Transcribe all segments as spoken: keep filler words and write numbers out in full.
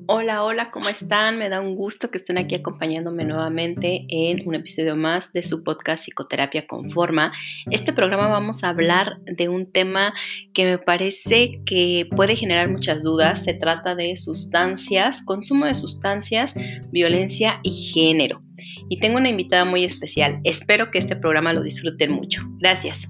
Hola, hola, ¿cómo están? Me da un gusto que estén aquí acompañándome nuevamente en un episodio más de su podcast Psicoterapia con Forma. Este programa vamos a hablar de un tema que me parece que puede generar muchas dudas. Se trata de sustancias, consumo de sustancias, violencia y género. Y tengo una invitada muy especial. Espero que este programa lo disfruten mucho. Gracias.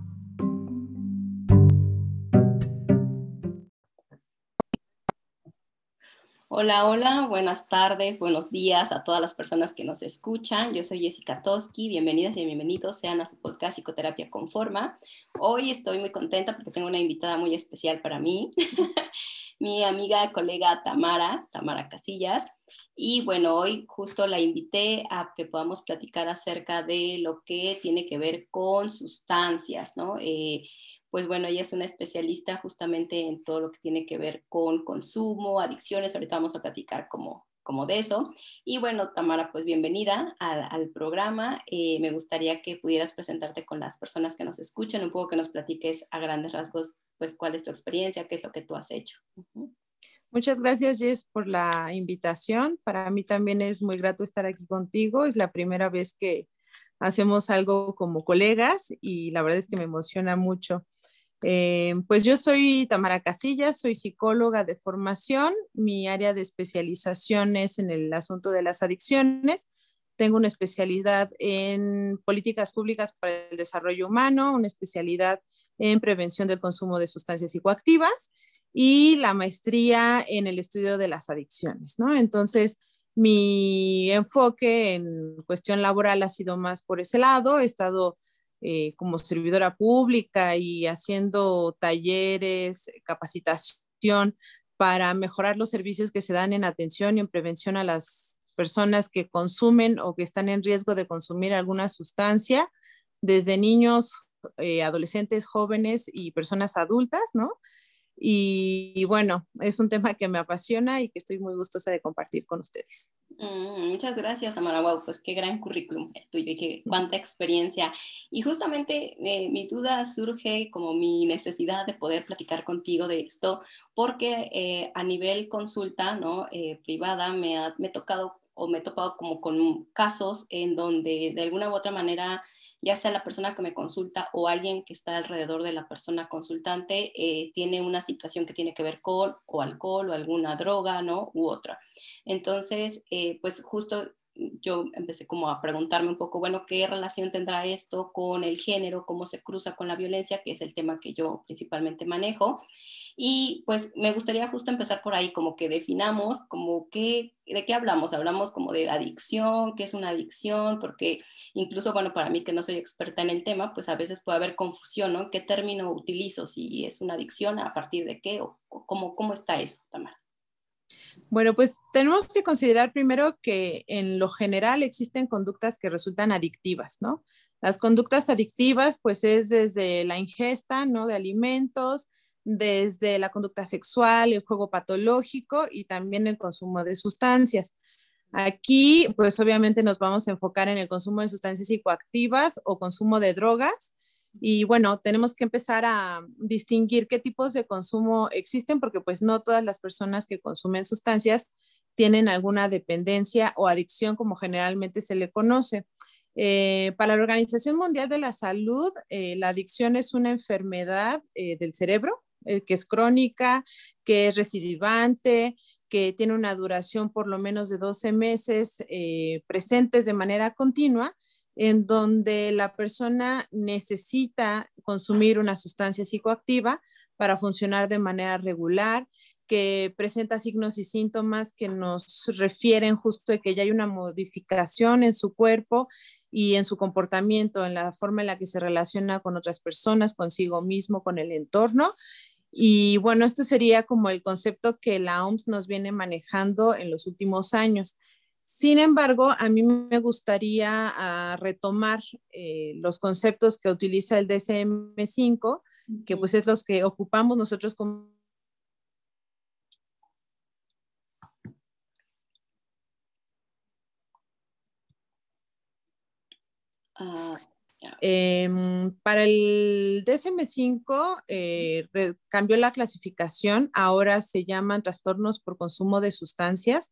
Hola, hola, buenas tardes, buenos días a todas las personas que nos escuchan. Yo soy Jessica Toski, bienvenidas y bienvenidos sean a su podcast Psicoterapia con Forma. Hoy estoy muy contenta porque tengo una invitada muy especial para mí, mi amiga, colega Tamara, Tamara Casillas. Y bueno, hoy justo la invité a que podamos platicar acerca de lo que tiene que ver con sustancias, ¿no? Eh, pues bueno, ella es una especialista justamente en todo lo que tiene que ver con consumo, adicciones. Ahorita vamos a platicar como, como de eso. Y bueno, Tamara, pues bienvenida al, al programa. Eh, me gustaría que pudieras presentarte con las personas que nos escuchan, un poco que nos platiques a grandes rasgos, pues cuál es tu experiencia, qué es lo que tú has hecho. Uh-huh. Muchas gracias, Jess, por la invitación. Para mí también es muy grato estar aquí contigo. Es la primera vez que hacemos algo como colegas y la verdad es que me emociona mucho. Eh, pues yo soy Tamara Casillas, soy psicóloga de formación. Mi área de especialización es en el asunto de las adicciones. Tengo una especialidad en políticas públicas para el desarrollo humano, una especialidad en prevención del consumo de sustancias psicoactivas y la maestría en el estudio de las adicciones, ¿no? Entonces, mi enfoque en cuestión laboral ha sido más por ese lado. He estado eh, como servidora pública y haciendo talleres, capacitación para mejorar los servicios que se dan en atención y en prevención a las personas que consumen o que están en riesgo de consumir alguna sustancia, desde niños, eh, adolescentes, jóvenes y personas adultas, ¿no? Y, y bueno, es un tema que me apasiona y que estoy muy gustosa de compartir con ustedes. Mm, muchas gracias, Tamara. Wow, pues qué gran currículum el tuyo y qué, cuánta experiencia. Y justamente eh, mi duda surge como mi necesidad de poder platicar contigo de esto, porque eh, a nivel consulta, ¿no? Eh, privada, me ha me tocado o me he topado como con casos en donde de alguna u otra manera, ya sea la persona que me consulta o alguien que está alrededor de la persona consultante, eh, tiene una situación que tiene que ver con o alcohol o alguna droga, ¿no? U otra. Entonces, eh, pues justo yo empecé como a preguntarme un poco, bueno, ¿qué relación tendrá esto con el género? ¿Cómo se cruza con la violencia? Que es el tema que yo principalmente manejo. Y pues me gustaría justo empezar por ahí, como que definamos, como qué, de qué hablamos. Hablamos como de adicción, qué es una adicción, porque incluso, bueno, para mí que no soy experta en el tema, pues a veces puede haber confusión, ¿no? ¿Qué término utilizo? Si es una adicción, ¿a partir de qué? ¿O cómo, cómo está eso, Tamara? Bueno, pues tenemos que considerar primero que en lo general existen conductas que resultan adictivas, ¿no? Las conductas adictivas, pues es desde la ingesta, ¿no? De alimentos, desde la conducta sexual, el juego patológico y también el consumo de sustancias. Aquí, pues obviamente nos vamos a enfocar en el consumo de sustancias psicoactivas o consumo de drogas. Y bueno, tenemos que empezar a distinguir qué tipos de consumo existen, porque pues no todas las personas que consumen sustancias tienen alguna dependencia o adicción, como generalmente se le conoce. Eh, para la Organización Mundial de la Salud, eh, la adicción es una enfermedad eh, del cerebro eh, que es crónica, que es recidivante, que tiene una duración por lo menos de doce meses eh, presentes de manera continua, en donde la persona necesita consumir una sustancia psicoactiva para funcionar de manera regular, que presenta signos y síntomas que nos refieren justo de que ya hay una modificación en su cuerpo y en su comportamiento, en la forma en la que se relaciona con otras personas, consigo mismo, con el entorno. Y bueno, esto sería como el concepto que la O M S nos viene manejando en los últimos años. Sin embargo, a mí me gustaría uh, retomar eh, los conceptos que utiliza el D S M cinco, que pues es los que ocupamos nosotros como... Uh, Eh, para el D S M cinco eh, cambió la clasificación, ahora se llaman trastornos por consumo de sustancias.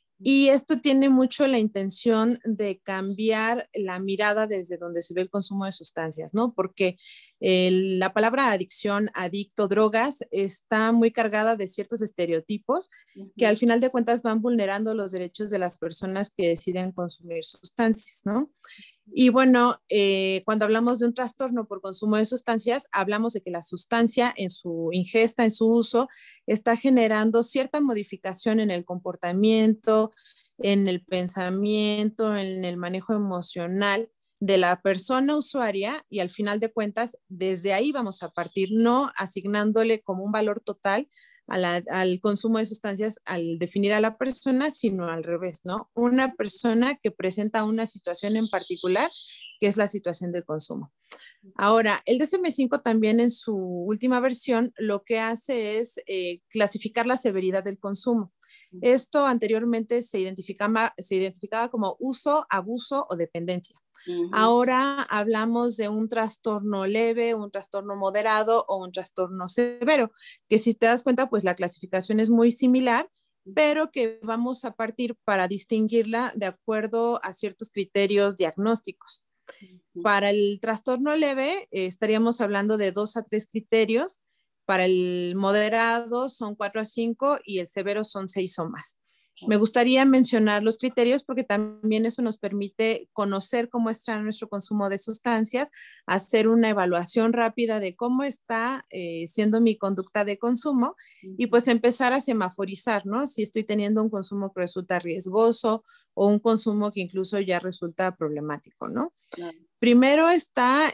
Y esto tiene mucho la intención de cambiar la mirada desde donde se ve el consumo de sustancias, ¿no? Porque eh, la palabra adicción, adicto, drogas, está muy cargada de ciertos estereotipos uh-huh. que al final de cuentas van vulnerando los derechos de las personas que deciden consumir sustancias, ¿no? Y bueno, eh, cuando hablamos de un trastorno por consumo de sustancias, hablamos de que la sustancia en su ingesta, en su uso, está generando cierta modificación en el comportamiento, en el pensamiento, en el manejo emocional de la persona usuaria y al final de cuentas, desde ahí vamos a partir, no asignándole como un valor total a la, al consumo de sustancias al definir a la persona, sino al revés, ¿no? Una persona que presenta una situación en particular, que es la situación del consumo. Ahora, el D S M cinco también en su última versión lo que hace es eh, clasificar la severidad del consumo. Esto anteriormente se identificaba, se identificaba como uso, abuso o dependencia. Uh-huh. Ahora hablamos de un trastorno leve, un trastorno moderado o un trastorno severo, que si te das cuenta, pues la clasificación es muy similar, pero que vamos a partir para distinguirla de acuerdo a ciertos criterios diagnósticos. Uh-huh. Para el trastorno leve eh, estaríamos hablando de dos a tres criterios, para el moderado son cuatro a cinco y el severo son seis o más. Me gustaría mencionar los criterios porque también eso nos permite conocer cómo está nuestro consumo de sustancias, hacer una evaluación rápida de cómo está eh, siendo mi conducta de consumo y pues empezar a semaforizar, ¿no? Si estoy teniendo un consumo que resulta riesgoso o un consumo que incluso ya resulta problemático, ¿no? Claro. Primero está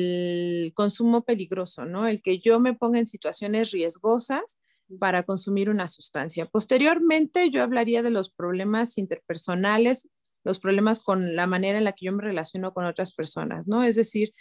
el consumo peligroso, ¿no? El que yo me ponga en situaciones riesgosas para consumir una sustancia. Posteriormente, yo hablaría de los problemas interpersonales, los problemas con la manera en la que yo me relaciono con otras personas, ¿no? Es decir,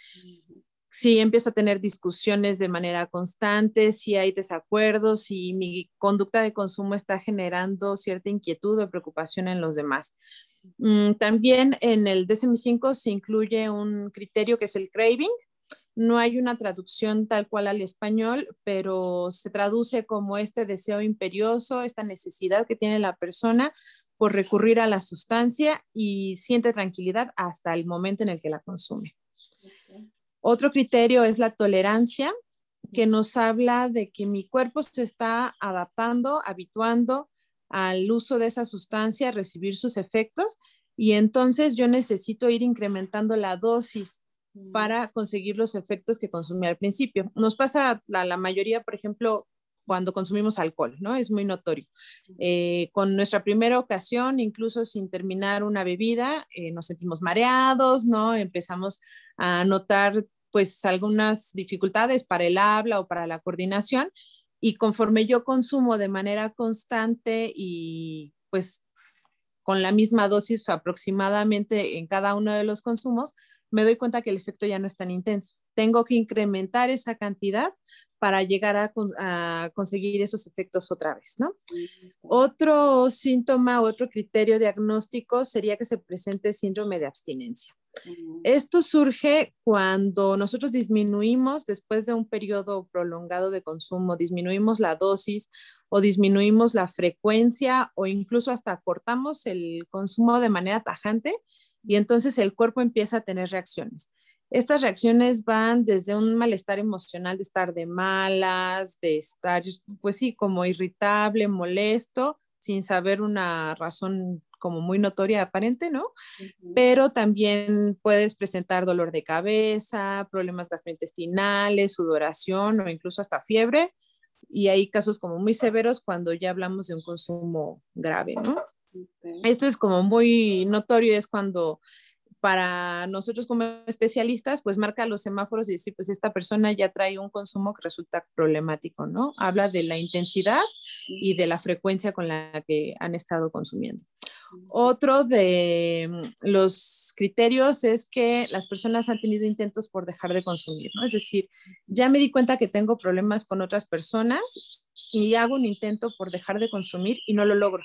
si empiezo a tener discusiones de manera constante, si hay desacuerdos, si mi conducta de consumo está generando cierta inquietud o preocupación en los demás. Mm, también en el D S M cinco se incluye un criterio que es el craving. No hay una traducción tal cual al español, pero se traduce como este deseo imperioso, esta necesidad que tiene la persona por recurrir a la sustancia y siente tranquilidad hasta el momento en el que la consume. Okay. Otro criterio es la tolerancia, que nos habla de que mi cuerpo se está adaptando, habituando al uso de esa sustancia, a recibir sus efectos, y entonces yo necesito ir incrementando la dosis para conseguir los efectos que consumí al principio. Nos pasa a la mayoría, por ejemplo, cuando consumimos alcohol, ¿no? Es muy notorio. Eh, con nuestra primera ocasión, incluso sin terminar una bebida, eh, nos sentimos mareados, ¿no? Empezamos a notar, pues, algunas dificultades para el habla o para la coordinación, y conforme yo consumo de manera constante y, pues, con la misma dosis aproximadamente en cada uno de los consumos, me doy cuenta que el efecto ya no es tan intenso. Tengo que incrementar esa cantidad para llegar a, a conseguir esos efectos otra vez, ¿no? Otro síntoma, otro criterio diagnóstico sería que se presente síndrome de abstinencia. Esto surge cuando nosotros disminuimos, después de un periodo prolongado de consumo, disminuimos la dosis o disminuimos la frecuencia o incluso hasta cortamos el consumo de manera tajante, y entonces el cuerpo empieza a tener reacciones. Estas reacciones van desde un malestar emocional de estar de malas, de estar, pues sí, como irritable, molesto, sin saber una razón como muy notoria aparente, ¿no? Uh-huh. Pero también puedes presentar dolor de cabeza, problemas gastrointestinales, sudoración o incluso hasta fiebre. Y hay casos como muy severos cuando ya hablamos de un consumo grave, ¿no? Okay. Esto es como muy notorio, es cuando para nosotros como especialistas, pues marca los semáforos y decir, pues esta persona ya trae un consumo que resulta problemático, ¿no? Habla de la intensidad y de la frecuencia con la que han estado consumiendo. Otro de los criterios es que las personas han tenido intentos por dejar de consumir, ¿no? Es decir, ya me di cuenta que tengo problemas con otras personas y hago un intento por dejar de consumir y no lo logro.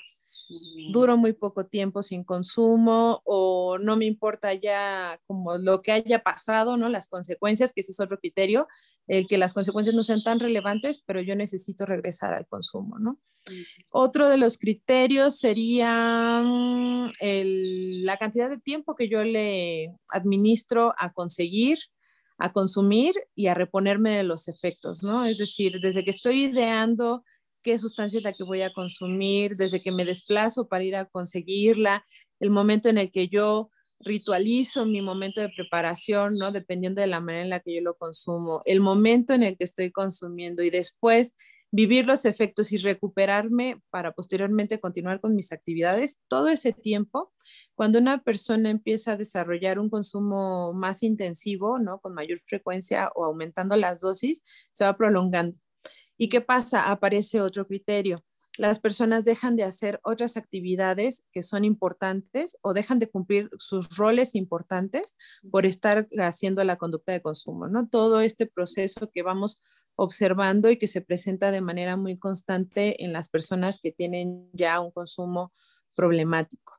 duro muy poco tiempo sin consumo, o no me importa ya como lo que haya pasado, ¿no? Las consecuencias, que ese es otro criterio, el que las consecuencias no sean tan relevantes, pero yo necesito regresar al consumo, ¿no? Otro de los criterios sería mm, el, la cantidad de tiempo que yo le administro a conseguir, a consumir y a reponerme de los efectos, ¿no? Es decir, desde que estoy ideando qué sustancia es la que voy a consumir, desde que me desplazo para ir a conseguirla, el momento en el que yo ritualizo mi momento de preparación, ¿no? Dependiendo de la manera en la que yo lo consumo, el momento en el que estoy consumiendo y después vivir los efectos y recuperarme para posteriormente continuar con mis actividades, todo ese tiempo, cuando una persona empieza a desarrollar un consumo más intensivo, ¿no? Con mayor frecuencia o aumentando las dosis, se va prolongando. ¿Y qué pasa? Aparece otro criterio. Las personas dejan de hacer otras actividades que son importantes o dejan de cumplir sus roles importantes por estar haciendo la conducta de consumo, ¿no? Todo este proceso que vamos observando y que se presenta de manera muy constante en las personas que tienen ya un consumo problemático.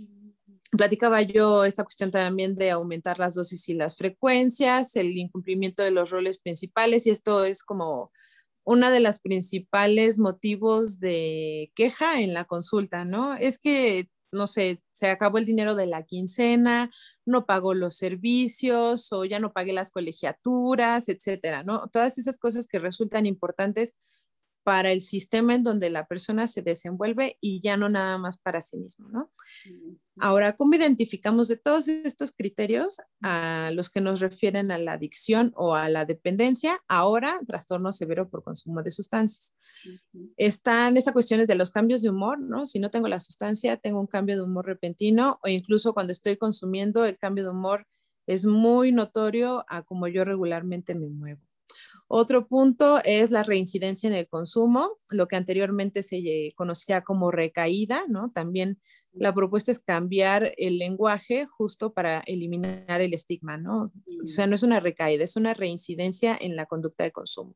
Platicaba yo esta cuestión también de aumentar las dosis y las frecuencias, el incumplimiento de los roles principales, y esto es como una de las principales motivos de queja en la consulta, ¿no? Es que, no sé, se acabó el dinero de la quincena, no pagó los servicios o ya no pagué las colegiaturas, etcétera, ¿no? Todas esas cosas que resultan importantes para el sistema en donde la persona se desenvuelve y ya no nada más para sí mismo, ¿no? Ahora, ¿cómo identificamos de todos estos criterios a los que nos refieren a la adicción o a la dependencia? Ahora, trastorno severo por consumo de sustancias. Están estas cuestiones de los cambios de humor, ¿no? Si no tengo la sustancia, tengo un cambio de humor repentino, o incluso cuando estoy consumiendo, el cambio de humor es muy notorio a cómo yo regularmente me muevo. Otro punto es la reincidencia en el consumo, lo que anteriormente se conocía como recaída, ¿no? También la propuesta es cambiar el lenguaje justo para eliminar el estigma, ¿no? O sea, no es una recaída, es una reincidencia en la conducta de consumo.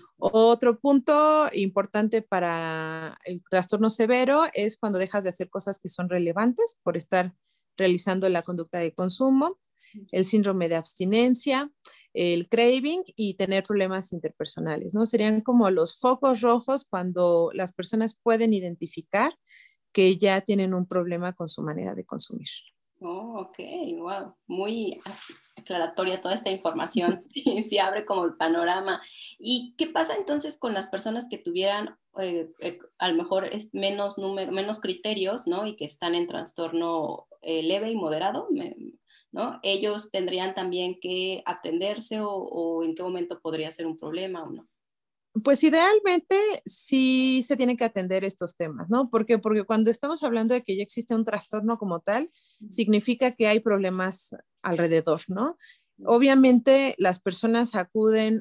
Otro punto importante para el trastorno severo es cuando dejas de hacer cosas que son relevantes por estar realizando la conducta de consumo, el síndrome de abstinencia, el craving y tener problemas interpersonales, ¿no? Serían como los focos rojos cuando las personas pueden identificar que ya tienen un problema con su manera de consumir. Oh, ok, wow, muy aclaratoria toda esta información, sí, sí abre como el panorama. ¿Y qué pasa entonces con las personas que tuvieran eh, eh, a lo mejor es menos número, menos criterios, ¿no? Y que están en trastorno eh, leve y moderado, ¿no? Ellos tendrían también que atenderse o, o en qué momento podría ser un problema o no. Pues idealmente sí se tienen que atender estos temas, ¿no? ¿Por qué? Porque cuando estamos hablando de que ya existe un trastorno como tal, significa que hay problemas alrededor, ¿no? Obviamente las personas acuden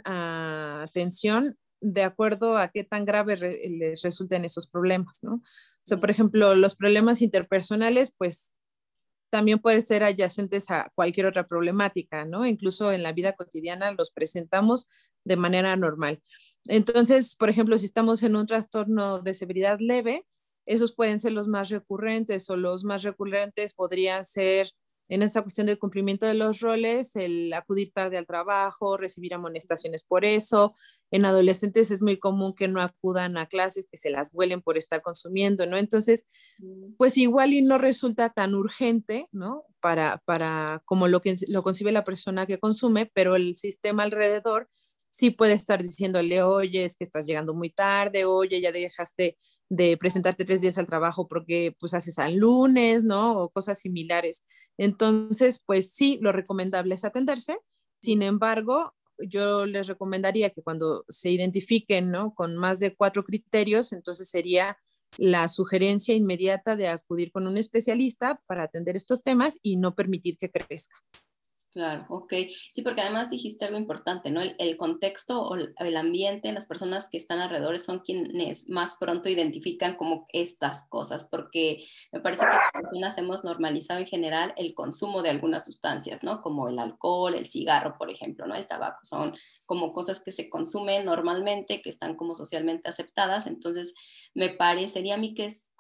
a atención de acuerdo a qué tan grave re les resulten esos problemas, ¿no? O sea, por ejemplo, los problemas interpersonales, pues también pueden ser adyacentes a cualquier otra problemática, ¿no? Incluso en la vida cotidiana los presentamos de manera normal. Entonces, por ejemplo, si estamos en un trastorno de severidad leve, esos pueden ser los más recurrentes, o los más recurrentes podrían ser en esa cuestión del cumplimiento de los roles, el acudir tarde al trabajo, recibir amonestaciones por eso. En adolescentes es muy común que no acudan a clases, que se las vuelen por estar consumiendo, ¿no? Entonces, pues igual y no resulta tan urgente, ¿no? Para, para como lo que lo concibe la persona que consume, pero el sistema alrededor sí puede estar diciéndole, oye, es que estás llegando muy tarde, oye, ya dejaste de presentarte tres días al trabajo porque pues haces al lunes, ¿no? O cosas similares. Entonces, pues sí, lo recomendable es atenderse. Sin embargo, yo les recomendaría que cuando se identifiquen, ¿no? Con más de cuatro criterios, entonces sería la sugerencia inmediata de acudir con un especialista para atender estos temas y no permitir que crezca. Claro, ok. Sí, porque además dijiste algo importante, ¿no? El, el contexto o el, el ambiente, las personas que están alrededor son quienes más pronto identifican como estas cosas, porque me parece que las personas hemos normalizado en general el consumo de algunas sustancias, ¿no? Como el alcohol, el cigarro, por ejemplo, ¿no? El tabaco, son como cosas que se consumen normalmente, que están como socialmente aceptadas, entonces me parecería a mí que es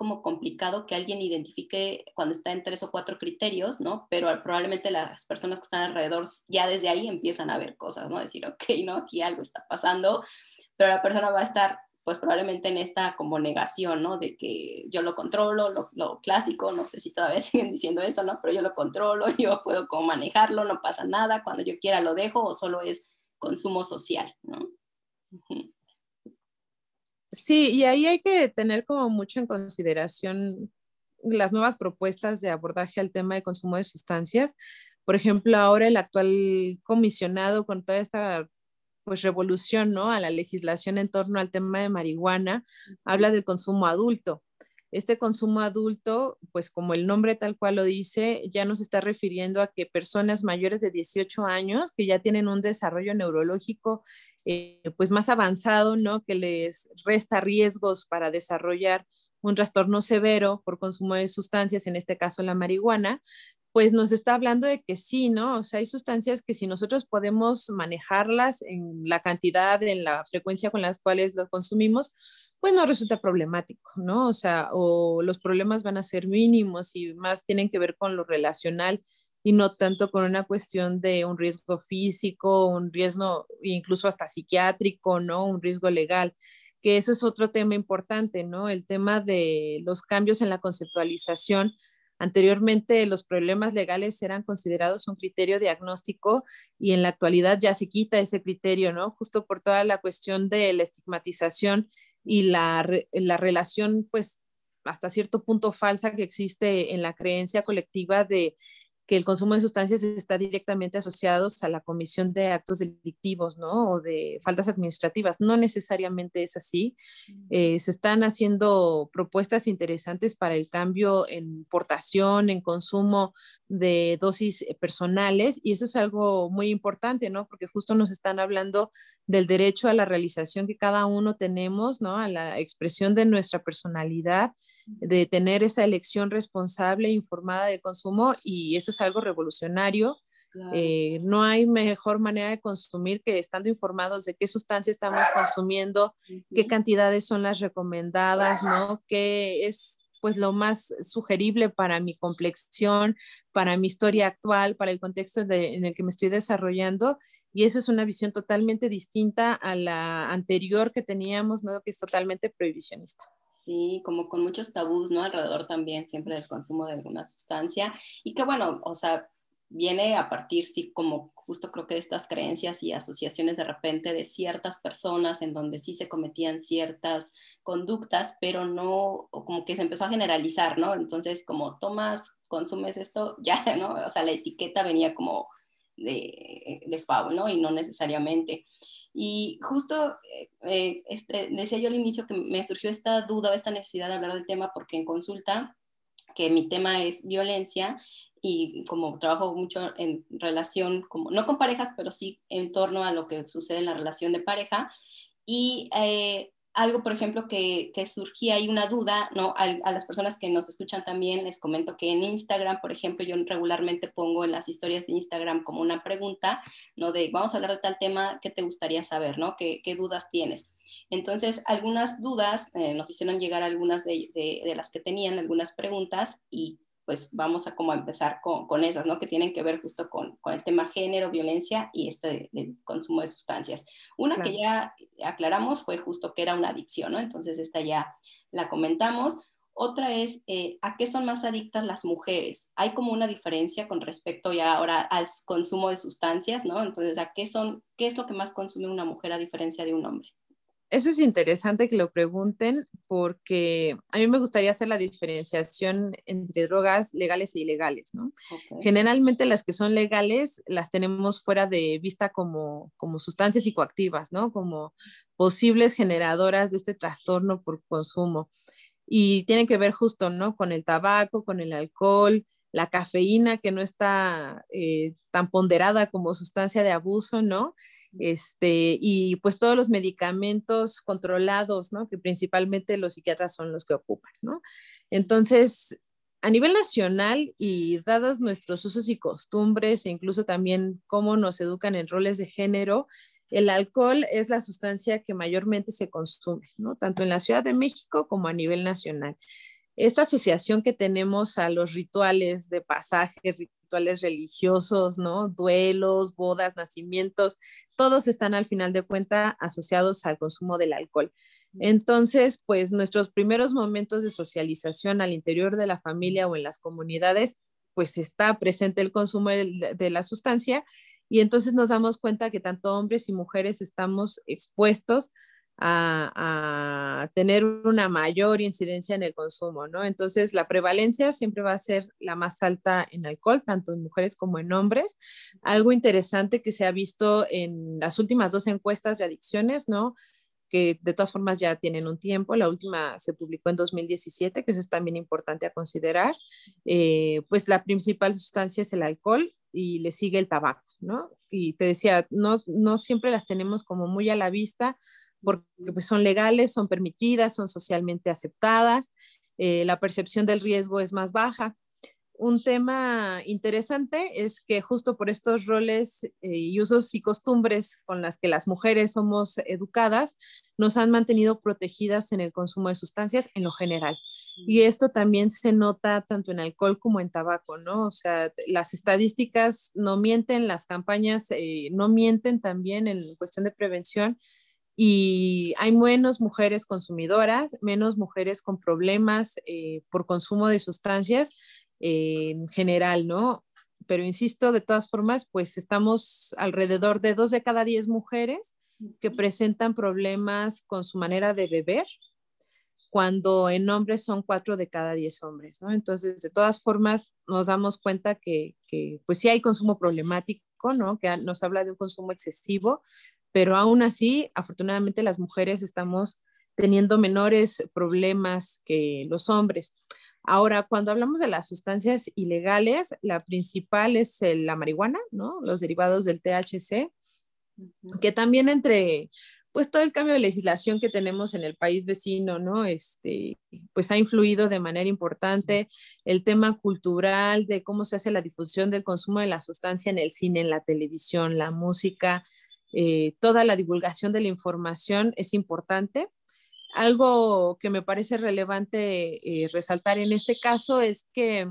como complicado que alguien identifique cuando está en tres o cuatro criterios, ¿no? Pero probablemente las personas que están alrededor ya desde ahí empiezan a ver cosas, ¿no? Decir, ok, ¿no? Aquí algo está pasando, pero la persona va a estar pues probablemente en esta como negación, ¿no? De que yo lo controlo, lo, lo clásico, no sé si todavía siguen diciendo eso, ¿no? Pero yo lo controlo, yo puedo como manejarlo, no pasa nada, cuando yo quiera lo dejo o solo es consumo social, ¿no? Uh-huh. Sí, y ahí hay que tener como mucho en consideración las nuevas propuestas de abordaje al tema de consumo de sustancias. Por ejemplo, ahora el actual comisionado con toda esta pues revolución, ¿no? A la legislación en torno al tema de marihuana, habla del consumo adulto. Este consumo adulto, pues como el nombre tal cual lo dice, ya nos está refiriendo a que personas mayores de dieciocho años que ya tienen un desarrollo neurológico eh, pues más avanzado, ¿no? Que les resta riesgos para desarrollar un trastorno severo por consumo de sustancias, en este caso la marihuana, pues nos está hablando de que sí, ¿no? O sea, hay sustancias que si nosotros podemos manejarlas en la cantidad, en la frecuencia con las cuales las consumimos, pues no resulta problemático, ¿no? O sea, o los problemas van a ser mínimos y más tienen que ver con lo relacional y no tanto con una cuestión de un riesgo físico, un riesgo incluso hasta psiquiátrico, ¿no? Un riesgo legal, que eso es otro tema importante, ¿no? El tema de los cambios en la conceptualización. Anteriormente los problemas legales eran considerados un criterio diagnóstico y en la actualidad ya se quita ese criterio, ¿no? Justo por toda la cuestión de la estigmatización y la, la relación, pues, hasta cierto punto falsa que existe en la creencia colectiva de que el consumo de sustancias está directamente asociado a la comisión de actos delictivos, ¿no? O de faltas administrativas. No necesariamente es así. Eh, se están haciendo propuestas interesantes para el cambio en portación, en consumo de dosis personales, y eso es algo muy importante, ¿no? Porque justo nos están hablando del derecho a la realización que cada uno tenemos, ¿no? A la expresión de nuestra personalidad, de tener esa elección responsable e informada del consumo, y eso es algo revolucionario. Claro. Eh, no hay mejor manera de consumir que estando informados de qué sustancia estamos consumiendo, uh-huh. Qué cantidades son las recomendadas, ¿no? Qué es pues lo más sugerible para mi complexión, para mi historia actual, para el contexto de, en el que me estoy desarrollando, y eso es una visión totalmente distinta a la anterior que teníamos, ¿no? Que es totalmente prohibicionista. Sí, como con muchos tabús, ¿no? Alrededor también siempre del consumo de alguna sustancia, y que bueno, o sea, viene a partir, sí, como justo creo que de estas creencias y asociaciones de repente de ciertas personas en donde sí se cometían ciertas conductas, pero no, o como que se empezó a generalizar, ¿no? Entonces, como tomas, consumes esto, ya, ¿no? O sea, la etiqueta venía como de, de F A U, ¿no? Y no necesariamente. Y justo eh, este, decía yo al inicio que me surgió esta duda, esta necesidad de hablar del tema, porque en consulta, que mi tema es violencia, y como trabajo mucho en relación, como, no con parejas, pero sí en torno a lo que sucede en la relación de pareja, y eh, algo, por ejemplo, que, que surgía ahí una duda, ¿no? A, a las personas que nos escuchan también les comento que en Instagram, por ejemplo, yo regularmente pongo en las historias de Instagram como una pregunta, ¿no? De vamos a hablar de tal tema, ¿qué te gustaría saber, ¿no? ¿Qué, qué dudas tienes? Entonces, algunas dudas, eh, nos hicieron llegar algunas de, de, de las que tenían, algunas preguntas, y pues vamos a como a empezar con, con esas, ¿no? Que tienen que ver justo con, con el tema género, violencia y este del consumo de sustancias. Una claro. que ya aclaramos fue justo que era una adicción, ¿no? Entonces esta ya la comentamos. Otra es, eh, ¿a qué son más adictas las mujeres? Hay como una diferencia con respecto ya ahora al consumo de sustancias, ¿no? Entonces, ¿a qué son, qué es lo que más consume una mujer a diferencia de un hombre? Eso es interesante que lo pregunten porque a mí me gustaría hacer la diferenciación entre drogas legales e ilegales, ¿no? Okay. Generalmente las que son legales las tenemos fuera de vista como, como sustancias psicoactivas, ¿no? Como posibles generadoras de este trastorno por consumo. Y tienen que ver justo, ¿no? Con el tabaco, con el alcohol, la cafeína que no está eh, tan ponderada como sustancia de abuso, ¿no? Este, y pues todos los medicamentos controlados, ¿no? Que principalmente los psiquiatras son los que ocupan, ¿no? Entonces, a nivel nacional y dados nuestros usos y costumbres e incluso también cómo nos educan en roles de género, el alcohol es la sustancia que mayormente se consume, ¿no? Tanto en la Ciudad de México como a nivel nacional. esta asociación que tenemos a los rituales de pasaje, rituales religiosos, ¿no? Duelos, bodas, nacimientos, todos están al final de cuenta asociados al consumo del alcohol. Entonces, pues nuestros primeros momentos de socialización al interior de la familia o en las comunidades, pues está presente el consumo de, de la sustancia, y entonces nos damos cuenta que tanto hombres y mujeres estamos expuestos a, a, tener una mayor incidencia en el consumo, ¿no? Entonces, la prevalencia siempre va a ser la más alta en alcohol, tanto en mujeres como en hombres. Algo interesante que se ha visto en las últimas dos encuestas de adicciones, ¿no? Que de todas formas ya tienen un tiempo, la última se publicó en dos mil diecisiete, que eso es también importante a considerar, eh, pues la principal sustancia es el alcohol y le sigue el tabaco, ¿no? Y te decía, no, no siempre las tenemos como muy a la vista, porque pues, son legales, son permitidas, son socialmente aceptadas, eh, la percepción del riesgo es más baja. Un tema interesante es que justo por estos roles eh, y usos y costumbres con las que las mujeres somos educadas, nos han mantenido protegidas en el consumo de sustancias en lo general. Y esto también se nota tanto en alcohol como en tabaco, ¿no? O sea, las estadísticas no mienten, las campañas eh, no mienten también en cuestión de prevención, y hay menos mujeres consumidoras, menos mujeres con problemas eh, por consumo de sustancias eh, en general, ¿no? Pero insisto, de todas formas, pues estamos alrededor de dos de cada diez mujeres que presentan problemas con su manera de beber, cuando en hombres son cuatro de cada diez hombres, ¿no? Entonces, de todas formas, nos damos cuenta que, que pues sí hay consumo problemático, ¿no? Que nos habla de un consumo excesivo, pero aún así, afortunadamente, las mujeres estamos teniendo menores problemas que los hombres. Ahora, cuando hablamos de las sustancias ilegales, la principal es el, la marihuana, ¿no? Los derivados del T H C, que también entre, pues todo el cambio de legislación que tenemos en el país vecino, ¿no? Este, pues ha influido de manera importante el tema cultural de cómo se hace la difusión del consumo de la sustancia en el cine, en la televisión, la música, eh, toda la divulgación de la información es importante. Algo que me parece relevante eh, resaltar en este caso es que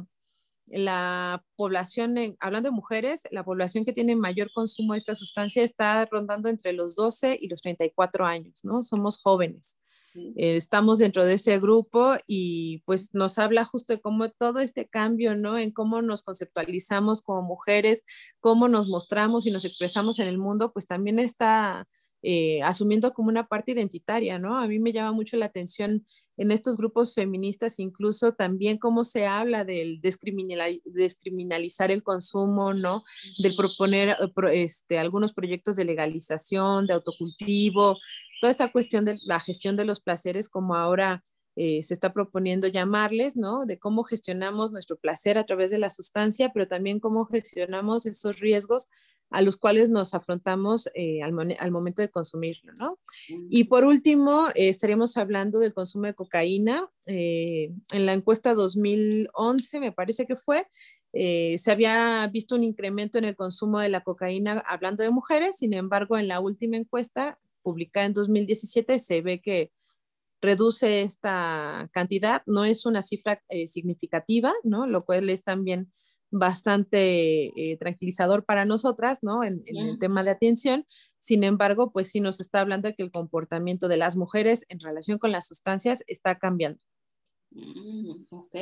la población, en, hablando de mujeres, la población que tiene mayor consumo de esta sustancia está rondando entre los doce y los treinta y cuatro años, ¿no? Somos jóvenes. Sí. Eh, estamos dentro de ese grupo y pues nos habla justo de cómo todo este cambio, ¿no? En cómo nos conceptualizamos como mujeres, cómo nos mostramos y nos expresamos en el mundo, pues también está eh, asumiendo como una parte identitaria, ¿no? A mí me llama mucho la atención en estos grupos feministas, incluso también cómo se habla del descriminalizar el consumo, ¿no? Del proponer este, algunos proyectos de legalización, de autocultivo, toda esta cuestión de la gestión de los placeres, como ahora eh, se está proponiendo llamarles, ¿no? De cómo gestionamos nuestro placer a través de la sustancia, pero también cómo gestionamos esos riesgos a los cuales nos afrontamos eh, al, al, momento de consumirlo, ¿no? Y por último, eh, estaríamos hablando del consumo de cocaína. Eh, en la encuesta dos mil once, me parece que fue, eh, se había visto un incremento en el consumo de la cocaína hablando de mujeres, sin embargo, en la última encuesta, publicada en dos mil diecisiete, se ve que reduce esta cantidad, no es una cifra eh, significativa, ¿no? Lo cual es también bastante eh, tranquilizador para nosotras, ¿no? En, en el tema de atención. Sin embargo, pues sí nos está hablando de que el comportamiento de las mujeres en relación con las sustancias está cambiando. Mm, ok,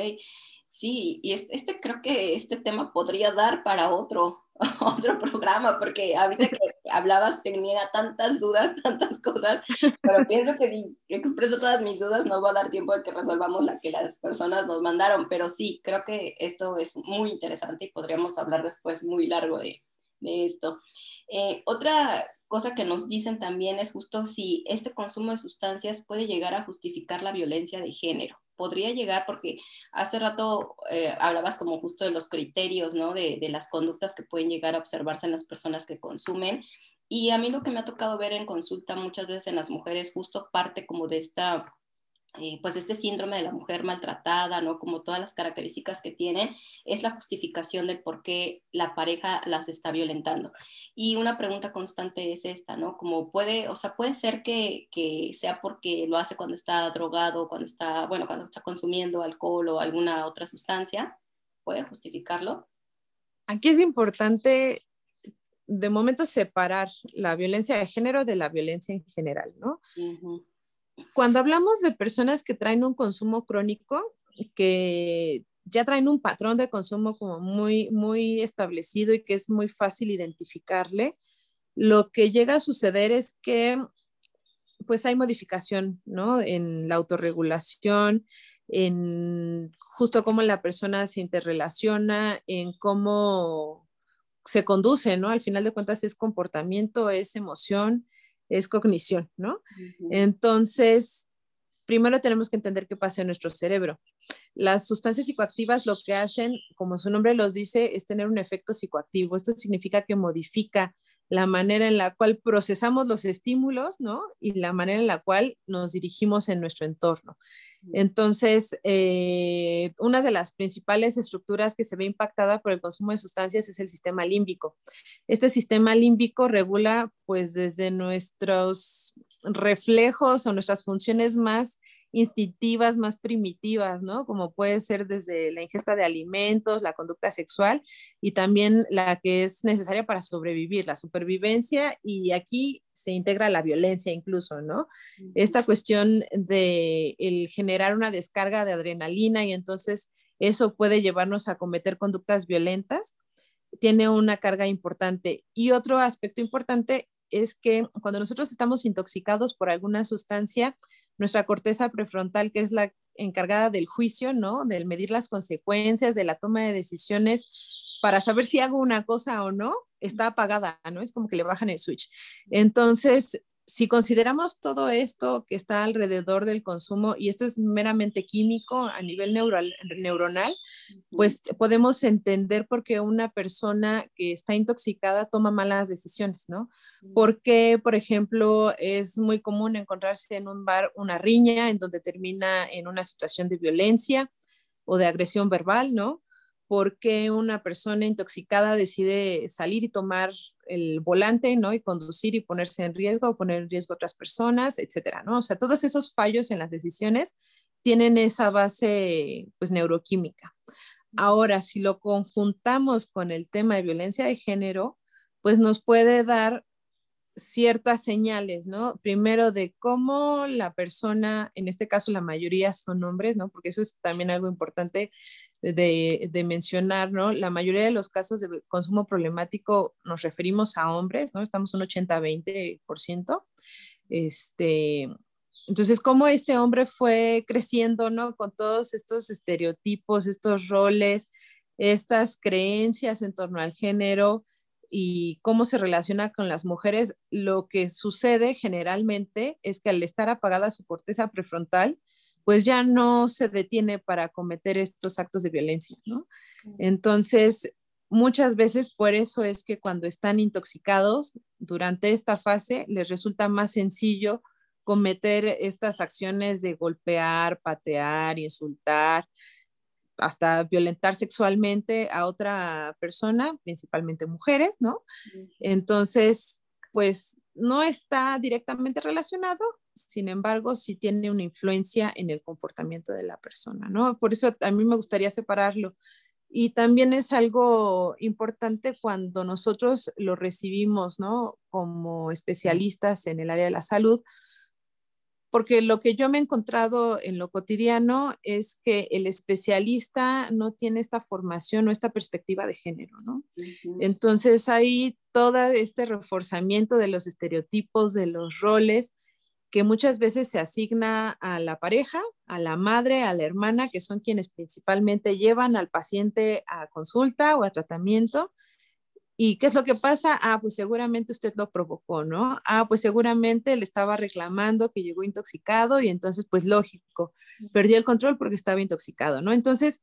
sí, y este, este creo que este tema podría dar para otro, otro programa, porque ahorita que hablabas tenía tantas dudas, tantas cosas, pero pienso que si expreso todas mis dudas no va a dar tiempo de que resolvamos la que las personas nos mandaron, pero sí, creo que esto es muy interesante y podríamos hablar después muy largo de, de esto. Eh, otra cosa que nos dicen también es justo si este consumo de sustancias puede llegar a justificar la violencia de género. Podría llegar, porque hace rato eh, hablabas como justo de los criterios, ¿no? De, de las conductas que pueden llegar a observarse en las personas que consumen. Y a mí lo que me ha tocado ver en consulta muchas veces en las mujeres justo parte como de esta eh, pues este síndrome de la mujer maltratada, ¿no? Como todas las características que tienen, es la justificación del por qué la pareja las está violentando. Y una pregunta constante es esta, ¿no? Como puede, o sea, puede ser que, que sea porque lo hace cuando está drogado, cuando está, bueno, cuando está consumiendo alcohol o alguna otra sustancia, ¿puede justificarlo? Aquí es importante de momento separar la violencia de género de la violencia en general, ¿no? Uh-huh. Cuando hablamos de personas que traen un consumo crónico, que ya traen un patrón de consumo como muy, muy establecido y que es muy fácil identificarle, lo que llega a suceder es que pues hay modificación, ¿no? En la autorregulación, en justo cómo la persona se interrelaciona, en cómo se conduce, ¿no? Al final de cuentas es comportamiento, es emoción, es cognición, ¿no? Uh-huh. Entonces, primero tenemos que entender qué pasa en nuestro cerebro. Las sustancias psicoactivas lo que hacen, como su nombre los dice, es tener un efecto psicoactivo. Esto significa que modifica la manera en la cual procesamos los estímulos, ¿no? Y la manera en la cual nos dirigimos en nuestro entorno. Entonces, eh, una de las principales estructuras que se ve impactada por el consumo de sustancias es el sistema límbico. Este sistema límbico regula, pues, desde nuestros reflejos o nuestras funciones más instintivas, más primitivas, ¿no? Como puede ser desde la ingesta de alimentos, la conducta sexual y también la que es necesaria para sobrevivir, la supervivencia, y aquí se integra la violencia incluso, ¿no? Esta cuestión de el generar una descarga de adrenalina y entonces eso puede llevarnos a cometer conductas violentas, tiene una carga importante. Y otro aspecto importante es que cuando nosotros estamos intoxicados por alguna sustancia, nuestra corteza prefrontal, que es la encargada del juicio, ¿no? Del medir las consecuencias, de la toma de decisiones para saber si hago una cosa o no, está apagada, ¿no? Es como que le bajan el switch. Entonces, si consideramos todo esto que está alrededor del consumo, y esto es meramente químico a nivel neural, neuronal, pues podemos entender por qué una persona que está intoxicada toma malas decisiones, ¿no? Porque, por ejemplo, es muy común encontrarse en un bar una riña en donde termina en una situación de violencia o de agresión verbal, ¿no? Porque una persona intoxicada decide salir y tomar el volante, ¿no? Y conducir y ponerse en riesgo o poner en riesgo a otras personas, etcétera, ¿no? O sea, todos esos fallos en las decisiones tienen esa base, pues, neuroquímica. Ahora, si lo conjuntamos con el tema de violencia de género, pues nos puede dar ciertas señales, ¿no? Primero de cómo la persona, en este caso la mayoría son hombres, ¿no? Porque eso es también algo importante de, de mencionar, ¿no? La mayoría de los casos de consumo problemático nos referimos a hombres, ¿no? Estamos un ochenta a veinte por ciento. Este, entonces, cómo este hombre fue creciendo, ¿no? Con todos estos estereotipos, estos roles, estas creencias en torno al género y cómo se relaciona con las mujeres. Lo que sucede generalmente es que al estar apagada su corteza prefrontal, pues ya no se detiene para cometer estos actos de violencia, ¿no? Entonces, muchas veces por eso es que cuando están intoxicados durante esta fase les resulta más sencillo cometer estas acciones de golpear, patear, insultar, hasta violentar sexualmente a otra persona, principalmente mujeres, ¿no? Entonces, pues no está directamente relacionado, sin embargo, sí tiene una influencia en el comportamiento de la persona, ¿no? Por eso a mí me gustaría separarlo. Y también es algo importante cuando nosotros lo recibimos, ¿no? Como especialistas en el área de la salud, porque lo que yo me he encontrado en lo cotidiano es que el especialista no tiene esta formación o esta perspectiva de género, ¿no? Uh-huh. Entonces hay todo este reforzamiento de los estereotipos, de los roles, que muchas veces se asigna a la pareja, a la madre, a la hermana, que son quienes principalmente llevan al paciente a consulta o a tratamiento. ¿Y qué es lo que pasa? Ah, pues seguramente usted lo provocó, ¿no? Ah, pues seguramente le estaba reclamando que llegó intoxicado y entonces, pues lógico, perdió el control porque estaba intoxicado, ¿no? Entonces,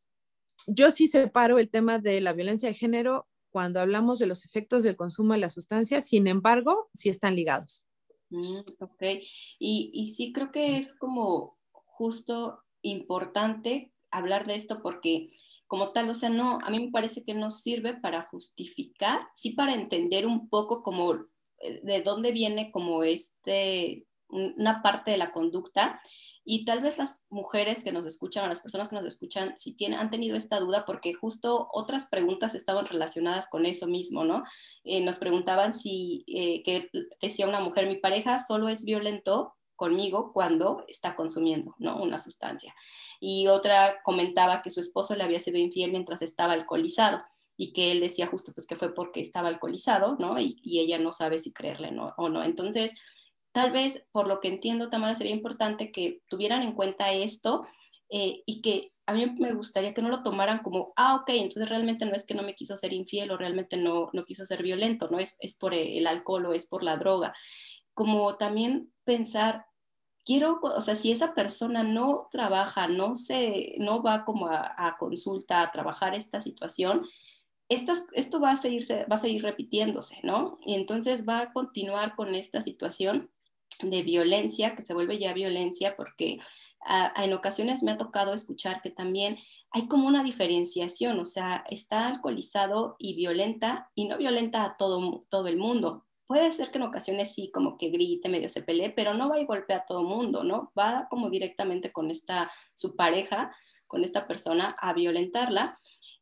yo sí separo el tema de la violencia de género cuando hablamos de los efectos del consumo de la sustancia, sin embargo, sí están ligados. Mm, ok, y, y sí creo que es como justo importante hablar de esto porque como tal, o sea, no, a mí me parece que no sirve para justificar, sí para entender un poco como de dónde viene como este, una parte de la conducta, y tal vez las mujeres que nos escuchan o las personas que nos escuchan si tienen, han tenido esta duda porque justo otras preguntas estaban relacionadas con eso mismo, ¿no? Eh, nos preguntaban si, eh, que decía una mujer, mi pareja solo es violento conmigo cuando está consumiendo, ¿no? Una sustancia. Y otra comentaba que su esposo le había sido infiel mientras estaba alcoholizado y que él decía justo pues que fue porque estaba alcoholizado, ¿no? Y, y ella no sabe si creerle, ¿no? O no. Entonces, tal vez, por lo que entiendo, Tamara, sería importante que tuvieran en cuenta esto eh, y que a mí me gustaría que no lo tomaran como, ah, ok, entonces realmente no es que no me quiso ser infiel o realmente no, no quiso ser violento, no es, es por el alcohol o es por la droga. Como también pensar, quiero, o sea, si esa persona no trabaja, no, se, no va como a, a consulta a trabajar esta situación, estas, esto va a, seguirse, va a seguir repitiéndose, ¿no? Y entonces va a continuar con esta situación de violencia, que se vuelve ya violencia, porque a, a en ocasiones me ha tocado escuchar que también hay como una diferenciación, o sea, está alcoholizado y violenta, y no violenta a todo, todo el mundo. Puede ser que en ocasiones sí, como que grite, medio se pelee, pero no va y golpea a todo mundo, ¿no? Va como directamente con esta, su pareja, con esta persona a violentarla.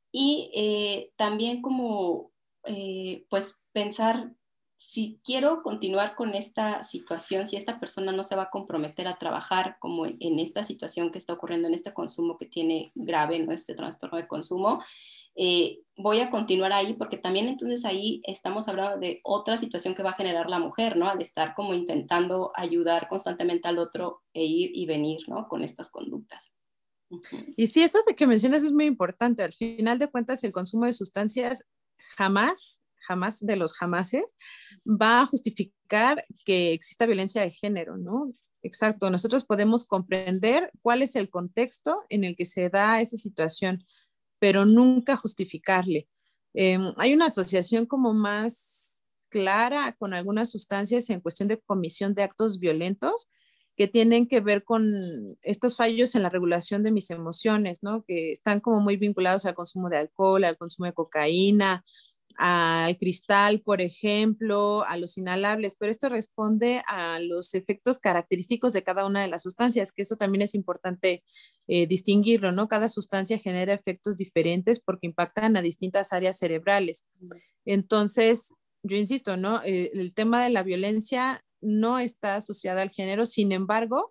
Y eh, también como, eh, pues, pensar si quiero continuar con esta situación, si esta persona no se va a comprometer a trabajar como en, en esta situación que está ocurriendo, en este consumo que tiene grave, ¿no? Este trastorno de consumo, eh, voy a continuar ahí porque también entonces ahí estamos hablando de otra situación que va a generar la mujer, ¿no? Al estar como intentando ayudar constantemente al otro e ir y venir, ¿no? Con estas conductas. Y sí, eso que mencionas es muy importante. Al final de cuentas, el consumo de sustancias jamás, jamás de los jamases va a justificar que exista violencia de género, ¿no? Exacto, nosotros podemos comprender cuál es el contexto en el que se da esa situación, pero nunca justificarle. Eh, hay una asociación como más clara con algunas sustancias en cuestión de comisión de actos violentos que tienen que ver con estos fallos en la regulación de mis emociones, ¿no? Que están como muy vinculados al consumo de alcohol, al consumo de cocaína, al cristal, por ejemplo, a los inhalables, pero esto responde a los efectos característicos de cada una de las sustancias, que eso también es importante eh, distinguirlo, ¿no? Cada sustancia genera efectos diferentes porque impactan a distintas áreas cerebrales. Entonces, yo insisto, ¿no? Eh, el tema de la violencia no está asociada al género, sin embargo,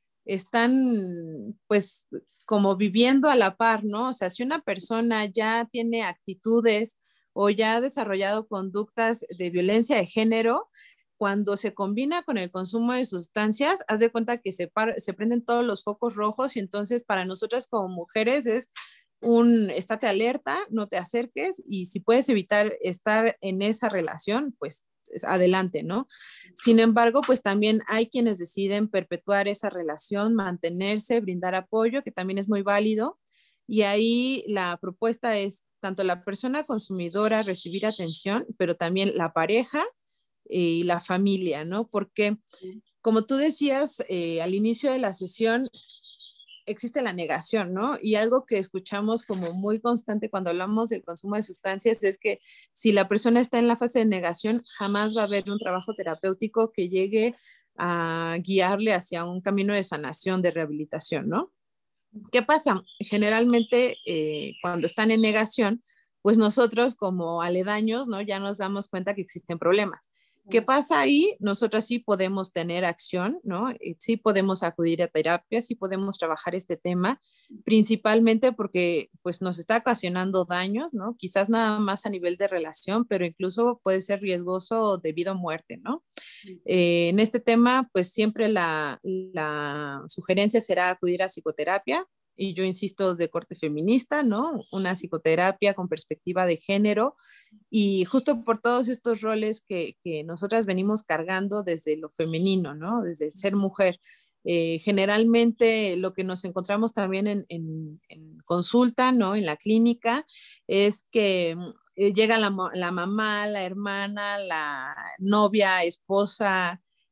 están pues como viviendo a la par, ¿no? O sea, si una persona ya tiene actitudes o ya ha desarrollado conductas de violencia de género, cuando se combina con el consumo de sustancias, haz de cuenta que se, se prenden todos los focos rojos y entonces para nosotras como mujeres es un estate alerta, no te acerques y si puedes evitar estar en esa relación, pues adelante, ¿no? Sin embargo, pues también hay quienes deciden perpetuar esa relación, mantenerse, brindar apoyo, que también es muy válido. Y ahí la propuesta es tanto la persona consumidora recibir atención, pero también la pareja y la familia, ¿no? Porque, como tú decías eh, al inicio de la sesión, existe la negación, ¿no? Y algo que escuchamos como muy constante cuando hablamos del consumo de sustancias es que si la persona está en la fase de negación, jamás va a haber un trabajo terapéutico que llegue a guiarle hacia un camino de sanación, de rehabilitación, ¿no? ¿Qué pasa? Generalmente eh, cuando están en negación, pues nosotros como aledaños, ¿no? Ya nos damos cuenta que existen problemas. ¿Qué pasa ahí? Nosotros sí podemos tener acción, ¿no? Sí podemos acudir a terapia, sí podemos trabajar este tema, principalmente porque pues nos está ocasionando daños, ¿no? Quizás nada más a nivel de relación, pero incluso puede ser riesgoso de vida o muerte, ¿no? Eh, en este tema, pues siempre la, la sugerencia será acudir a psicoterapia, y yo insisto de corte feminista, ¿no? Una psicoterapia con perspectiva de género y justo por todos estos roles que, que nosotras venimos cargando desde lo femenino, ¿no? Desde el ser mujer. Eh, generalmente lo que nos encontramos también en, en, en consulta, ¿no? En la clínica, es que eh, llega la, la mamá, la hermana, la novia, esposa,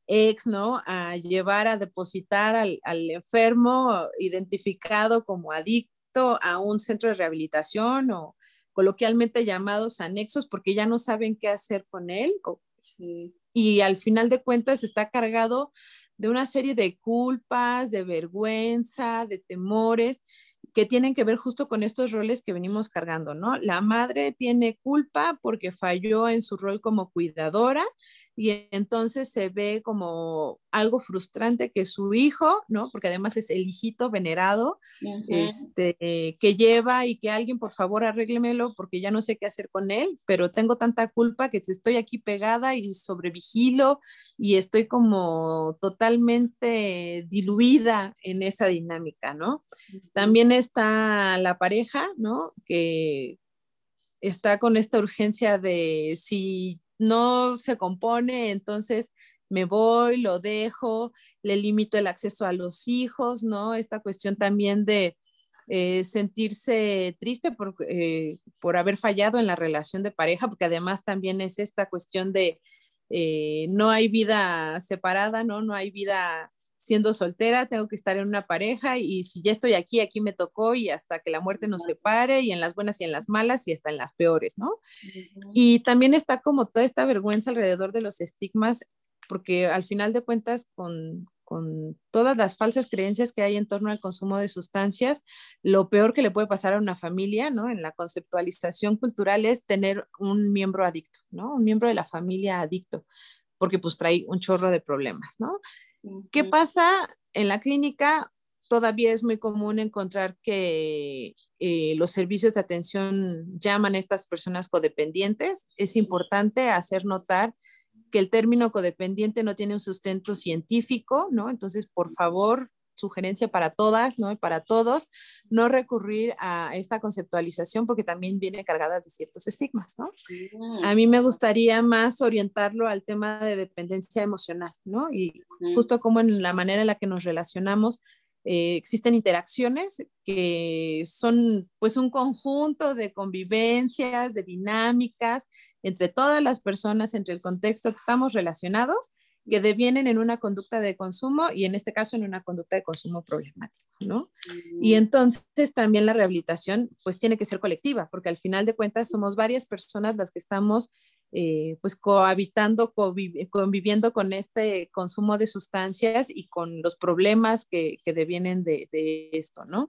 ex, ¿no? A llevar a depositar al, al enfermo identificado como adicto a un centro de rehabilitación o coloquialmente llamados anexos porque ya no saben qué hacer con él. Sí. Y al final de cuentas está cargado de una serie de culpas, de vergüenza, de temores que tienen que ver justo con estos roles que venimos cargando, ¿no? La madre tiene culpa porque falló en su rol como cuidadora y entonces se ve como algo frustrante que su hijo, ¿no? Porque además es el hijito venerado, Uh-huh. este, eh, que lleva y que alguien por favor arréglemelo porque ya no sé qué hacer con él, pero tengo tanta culpa que estoy aquí pegada y sobrevigilo y estoy como totalmente diluida en esa dinámica, ¿no? Uh-huh. También está la pareja, ¿no? Que está con esta urgencia de si no se compone, entonces me voy, lo dejo, le limito el acceso a los hijos, ¿no? Esta cuestión también de eh, sentirse triste por, eh, por haber fallado en la relación de pareja, porque además también es esta cuestión de eh, no hay vida separada, ¿no? No hay vida siendo soltera, tengo que estar en una pareja y si ya estoy aquí, aquí me tocó y hasta que la muerte nos separe y en las buenas y en las malas y hasta en las peores, ¿no? Uh-huh. Y también está como toda esta vergüenza alrededor de los estigmas, porque al final de cuentas, con, con todas las falsas creencias que hay en torno al consumo de sustancias, lo peor que le puede pasar a una familia, ¿no? En la conceptualización cultural es tener un miembro adicto, ¿no? Un miembro de la familia adicto, porque pues trae un chorro de problemas, ¿no? ¿Qué Uh-huh. pasa en la clínica? Todavía es muy común encontrar que eh, los servicios de atención llaman a estas personas codependientes. Es importante hacer notar que el término codependiente no tiene un sustento científico, ¿no? Entonces, por favor, sugerencia para todas, ¿no? Y para todos, no recurrir a esta conceptualización porque también viene cargada de ciertos estigmas, ¿no? A Uh-huh. mí me gustaría más orientarlo al tema de dependencia emocional, ¿no? Y justo como en la manera en la que nos relacionamos, eh, existen interacciones que son pues un conjunto de convivencias, de dinámicas entre todas las personas, entre el contexto que estamos relacionados, que devienen en una conducta de consumo y en este caso en una conducta de consumo problemático, ¿no? Y entonces también la rehabilitación pues tiene que ser colectiva, porque al final de cuentas somos varias personas las que estamos eh, pues cohabitando, conviv conviviendo con este consumo de sustancias y con los problemas que, que devienen de, de esto, ¿no?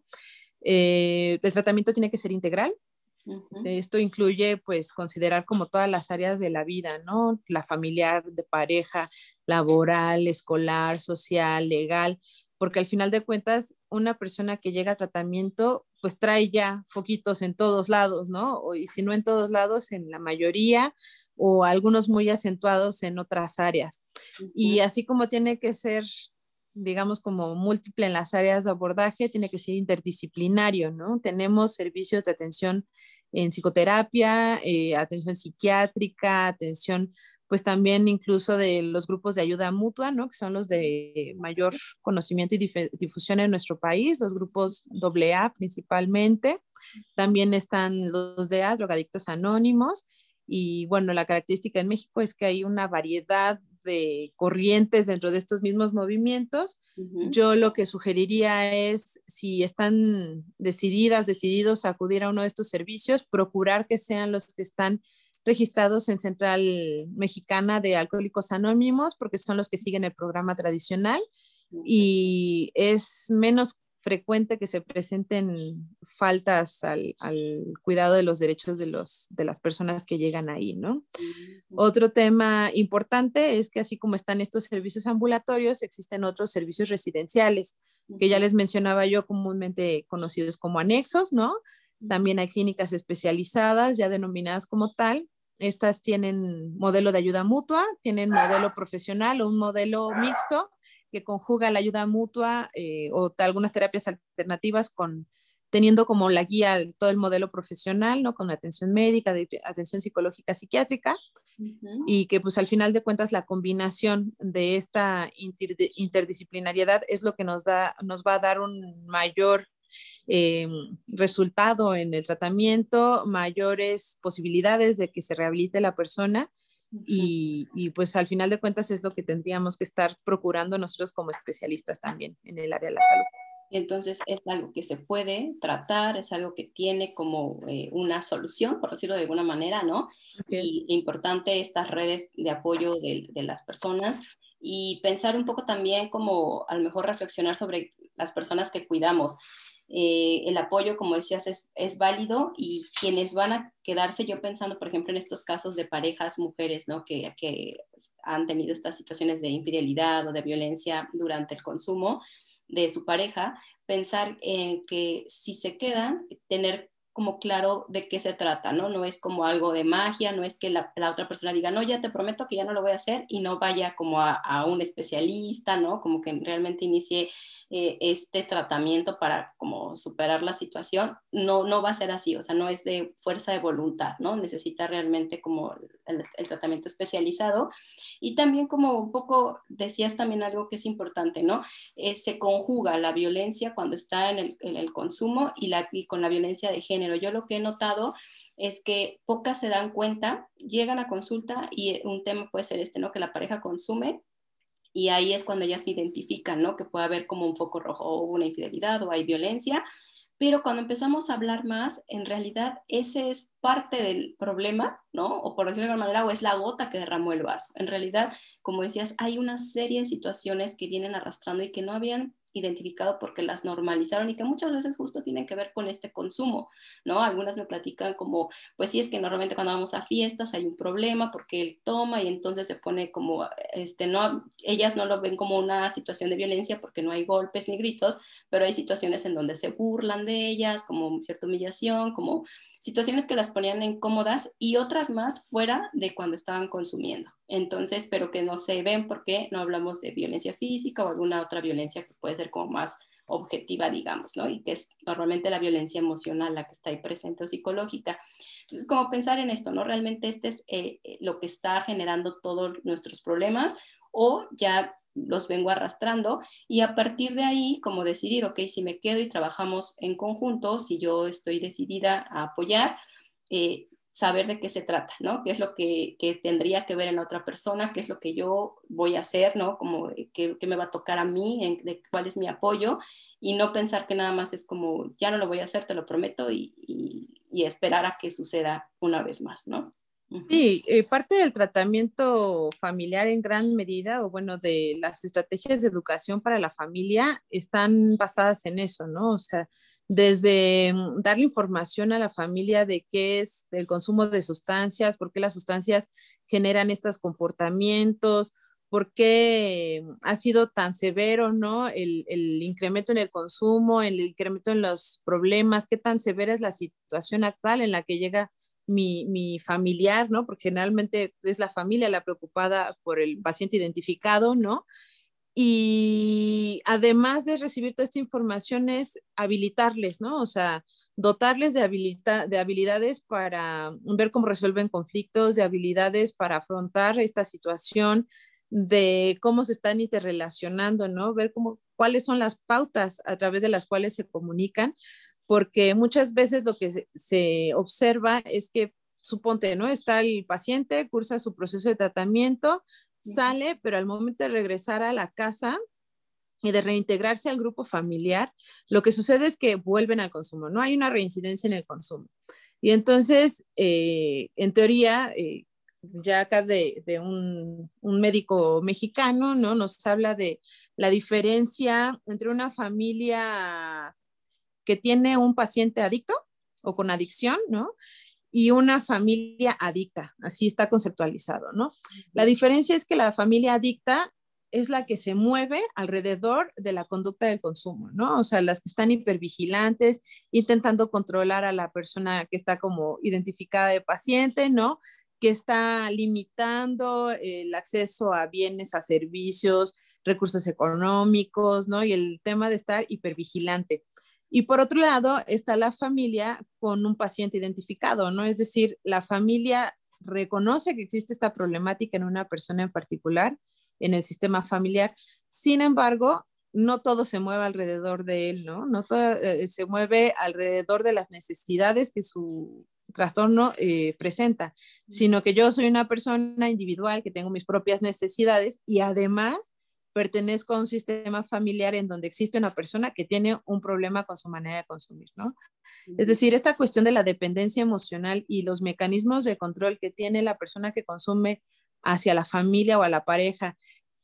Eh, el tratamiento tiene que ser integral. Uh-huh. Esto incluye, pues, considerar como todas las áreas de la vida, ¿no? La familiar, de pareja, laboral, escolar, social, legal, porque al final de cuentas, una persona que llega a tratamiento, pues trae ya foquitos en todos lados, ¿no? O, y si no en todos lados, en la mayoría, o algunos muy acentuados en otras áreas. Uh-huh. Y así como tiene que ser digamos, como múltiple en las áreas de abordaje, tiene que ser interdisciplinario, ¿no? Tenemos servicios de atención en psicoterapia, eh, atención psiquiátrica, atención, pues también incluso de los grupos de ayuda mutua, ¿no? Que son los de mayor conocimiento y dif difusión en nuestro país, los grupos doble A principalmente. También están los de A, drogadictos anónimos. Y bueno, la característica en México es que hay una variedad de corrientes dentro de estos mismos movimientos. Uh-huh. Yo lo que sugeriría es, si están decididas, decididos a acudir a uno de estos servicios, procurar que sean los que están registrados en Central Mexicana de Alcohólicos Anónimos, porque son los que siguen el programa tradicional y es menos frecuente que se presenten faltas al, al cuidado de los derechos de, los, de las personas que llegan ahí, ¿no? Uh-huh. Otro tema importante es que así como están estos servicios ambulatorios, existen otros servicios residenciales, que ya Uh-huh. les mencionaba yo, comúnmente conocidos como anexos, ¿no? También hay clínicas especializadas, ya denominadas como tal. Estas tienen modelo de ayuda mutua, tienen modelo profesional o un modelo mixto que conjuga la ayuda mutua eh, o algunas terapias alternativas con teniendo como la guía todo el modelo profesional, ¿no? Con atención médica, de, atención psicológica, psiquiátrica, Uh-huh. y que pues al final de cuentas la combinación de esta inter, interdisciplinariedad es lo que nos, da, nos va a dar un mayor eh, resultado en el tratamiento, mayores posibilidades de que se rehabilite la persona y, y pues al final de cuentas es lo que tendríamos que estar procurando nosotros como especialistas también en el área de la salud. Entonces es algo que se puede tratar, es algo que tiene como eh, una solución, por decirlo de alguna manera, ¿no? Así es. Y importante estas redes de apoyo de, de las personas y pensar un poco también como a lo mejor reflexionar sobre las personas que cuidamos. Eh, el apoyo, como decías, es, es válido y quienes van a quedarse, yo pensando, por ejemplo, en estos casos de parejas, mujeres, ¿no? Que, que han tenido estas situaciones de infidelidad o de violencia durante el consumo de su pareja, pensar en que si se quedan, tener como claro de qué se trata, ¿no? No es como algo de magia, no es que la, la otra persona diga, no, ya te prometo que ya no lo voy a hacer y no vaya como a, a un especialista, ¿no? Como que realmente inicie eh, este tratamiento para como superar la situación. No, no va a ser así, o sea, no es de fuerza de voluntad, ¿no? Necesita realmente como el, el tratamiento especializado. Y también como un poco decías también algo que es importante, ¿no? Eh, se conjuga la violencia cuando está en el, en el consumo y, la, y con la violencia de género. Yo lo que he notado es que pocas se dan cuenta, llegan a consulta y un tema puede ser este, ¿no? Que la pareja consume y ahí es cuando ellas se identifican, ¿no? Que puede haber como un foco rojo o una infidelidad o hay violencia, pero cuando empezamos a hablar más, en realidad ese es parte del problema, ¿no? O por decirlo de alguna manera, o es la gota que derramó el vaso. En realidad, como decías, hay una serie de situaciones que vienen arrastrando y que no habían identificado porque las normalizaron y que muchas veces justo tienen que ver con este consumo, ¿no? Algunas me platican como, pues sí, es que normalmente cuando vamos a fiestas hay un problema porque él toma y entonces se pone como, este, no, ellas no lo ven como una situación de violencia porque no hay golpes ni gritos, pero hay situaciones en donde se burlan de ellas, como cierta humillación, como situaciones que las ponían incómodas y otras más fuera de cuando estaban consumiendo. Entonces, pero que no se ven porque no hablamos de violencia física o alguna otra violencia que puede ser como más objetiva, digamos, ¿no? Y que es normalmente la violencia emocional la que está ahí presente o psicológica. Entonces, como pensar en esto, ¿no? Realmente este es eh, lo que está generando todos nuestros problemas o ya los vengo arrastrando y a partir de ahí como decidir, ok, si me quedo y trabajamos en conjunto, si yo estoy decidida a apoyar, eh, saber de qué se trata, ¿no? ¿Qué es lo que, que, tendría que ver en la otra persona? ¿Qué es lo que yo voy a hacer, ¿no? Como qué, qué me va a tocar a mí, en, de cuál es mi apoyo y no pensar que nada más es como, ya no lo voy a hacer, te lo prometo y, y, y esperar a que suceda una vez más, ¿no? Sí, eh, parte del tratamiento familiar en gran medida, o bueno, de las estrategias de educación para la familia están basadas en eso, ¿no? O sea, desde mm, darle información a la familia de qué es el consumo de sustancias, por qué las sustancias generan estos comportamientos, por qué ha sido tan severo, ¿no? El, el incremento en el consumo, el incremento en los problemas, qué tan severa es la situación actual en la que llega mi, mi familiar, ¿no? Porque generalmente es la familia la preocupada por el paciente identificado, ¿no? Y además de recibir toda esta información es habilitarles, ¿no? O sea, dotarles de, habilita de habilidades para ver cómo resuelven conflictos, de habilidades para afrontar esta situación, de cómo se están interrelacionando, ¿no? Ver cómo, cuáles son las pautas a través de las cuales se comunican, porque muchas veces lo que se, se observa es que, suponte, ¿no? Está el paciente, cursa su proceso de tratamiento, sale, pero al momento de regresar a la casa y de reintegrarse al grupo familiar, lo que sucede es que vuelven al consumo, no hay una reincidencia en el consumo. Y entonces, eh, en teoría, eh, ya acá de, de un, un, médico mexicano, ¿no? Nos habla de la diferencia entre una familia que tiene un paciente adicto o con adicción, ¿no? Y una familia adicta, así está conceptualizado, ¿no? La diferencia es que la familia adicta es la que se mueve alrededor de la conducta del consumo, ¿no? O sea, las que están hipervigilantes, intentando controlar a la persona que está como identificada de paciente, ¿no? Que está limitando el acceso a bienes, a servicios, recursos económicos, ¿no? Y el tema de estar hipervigilante. Y por otro lado está la familia con un paciente identificado, ¿no? Es decir, la familia reconoce que existe esta problemática en una persona en particular, en el sistema familiar. Sin embargo, no todo se mueve alrededor de él, ¿no? No todo eh, se mueve alrededor de las necesidades que su, trastorno eh, presenta, sino que yo soy una persona individual que tengo mis propias necesidades y además pertenezco a un sistema familiar en donde existe una persona que tiene un problema con su manera de consumir, ¿no? Es decir, esta cuestión de la dependencia emocional y los mecanismos de control que tiene la persona que consume hacia la familia o a la pareja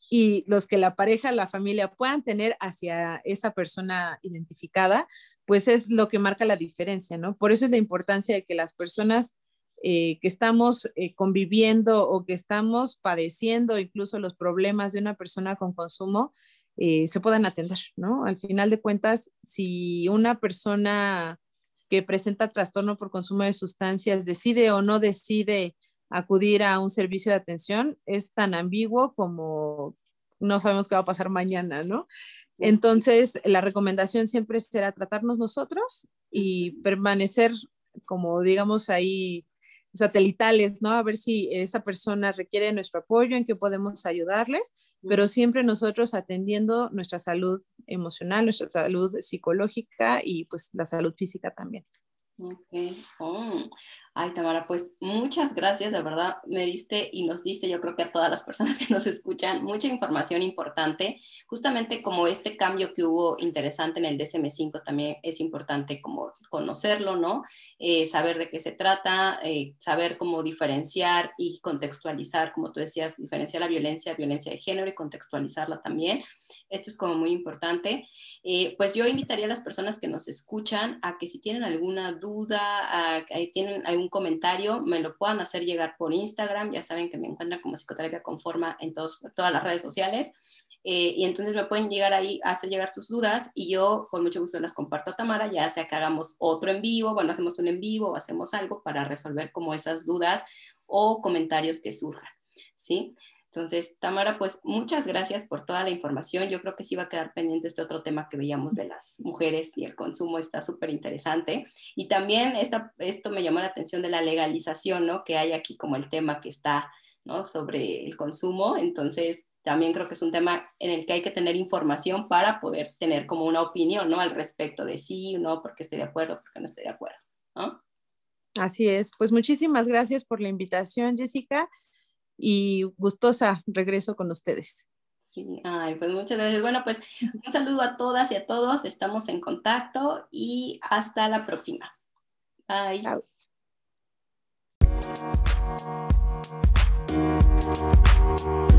y los que la pareja, la familia puedan tener hacia esa persona identificada, pues es lo que marca la diferencia, ¿no? Por eso es la importancia de que las personas eh, que estamos eh, conviviendo o que estamos padeciendo incluso los problemas de una persona con consumo, eh, se puedan atender, ¿no? Al final de cuentas, si una persona que presenta trastorno por consumo de sustancias decide o no decide acudir a un servicio de atención, es tan ambiguo como no sabemos qué va a pasar mañana, ¿no? Entonces, la recomendación siempre será tratarnos nosotros y permanecer como, digamos, ahí satelitales, ¿no? A ver si esa persona requiere nuestro apoyo, en qué podemos ayudarles, pero siempre nosotros atendiendo nuestra salud emocional, nuestra salud psicológica y pues la salud física también. Ok. Oh. Ay, Tamara, pues muchas gracias, de verdad, me diste y nos diste, yo creo que a todas las personas que nos escuchan, mucha información importante, justamente como este cambio que hubo interesante en el D S M cinco también es importante como conocerlo, ¿no? Eh, saber de qué se trata, eh, saber cómo diferenciar y contextualizar, como tú decías, diferenciar la violencia, violencia de género y contextualizarla también. Esto es como muy importante. Eh, pues yo invitaría a las personas que nos escuchan a que si tienen alguna duda, a, a, tienen algún comentario, me lo puedan hacer llegar por Instagram. Ya saben que me encuentran como Psicoterapia con Forma en todos, todas las redes sociales. Eh, y entonces me pueden llegar ahí a hacer llegar sus dudas y yo con mucho gusto las comparto a Tamara, ya sea que hagamos otro en vivo, bueno, hacemos un en vivo o hacemos algo para resolver como esas dudas o comentarios que surjan, ¿sí? Entonces, Tamara, pues muchas gracias por toda la información. Yo creo que sí va a quedar pendiente este otro tema que veíamos de las mujeres y el consumo, está súper interesante. Y también esta, esto me llamó la atención de la legalización, ¿no? Que hay aquí como el tema que está, ¿no? Sobre el consumo. Entonces, también creo que es un tema en el que hay que tener información para poder tener como una opinión, ¿no? Al respecto de sí, no, porque estoy de acuerdo, porque no estoy de acuerdo, ¿no? Así es. Pues muchísimas gracias por la invitación, Jessica. Y gustosa regreso con ustedes. Sí, ay, pues muchas gracias. Bueno, pues un saludo a todas y a todos, estamos en contacto y hasta la próxima. Bye. Chao.